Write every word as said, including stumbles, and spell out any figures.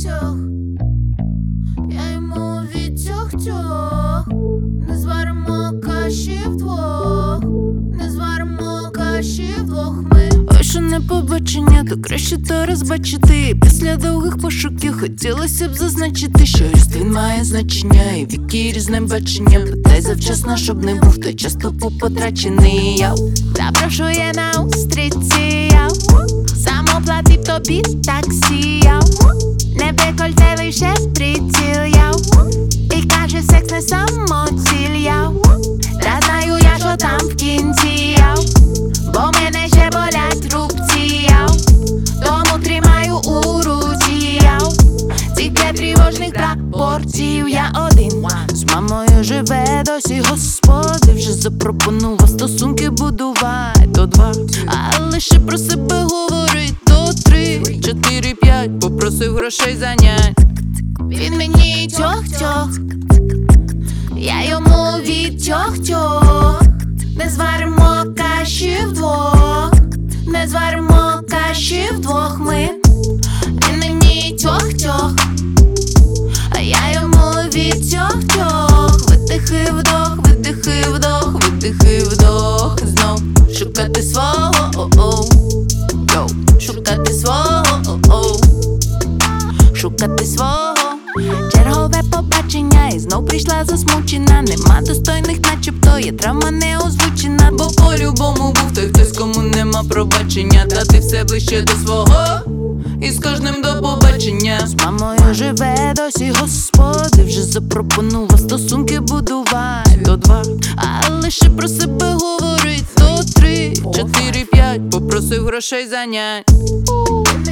тьох-тьох. Я йому від тьох-тьох. Не зваримо каші вдвох, не зваримо каші вдвох ми. Вийшло на побачення, то краще то розбачити. Після довгих пошуків хотілося б зазначити, що ріст має значення і віки різне бачення. Питай завчасно, щоб не був той часто потрачений. Яу. Запрошує на устриці, яу. Сам оплатив тобі таксі, яу. Не декольтевий ще приціл, яу. І каже, секс не самоціль, яу. Та знаю я, що там в кінці, яу. Бо мене ще болять рубці, яу. Тому тримаю у руці, яу. Цих п'ять тривожних прапорців. Я один З мамою живе досі господи. Вже запропонував стосунки будувати до два, а лише про себе говорить до три, чотири, п'ять, попросив грошей занять. Він мені тьох-тьох, я йому від тьох-тьох. Не зваримо каші вдвох, не зваримо каші вдвох ми. Він мені тьох-тьох, а я йому від тьох-тьох. Видихи вдох, видихи вдох, видихи вдох. Знов шукати свого, о-оу. Йоу, шукати свого, о-оу. Шукати свого. Чергове побачення і знов прийшла засмучена. Нема достойних, начебто є травма не озвучена. Бо по-любому був той хтось, кому нема пробачення. Та ти все ближче до свого, і з кожним до побачення. З мамою живе досі господи. Вже запропонував стосунки будувати до два, а лише про себе говорить до три, чотири, п'ять, попросив грошей занять.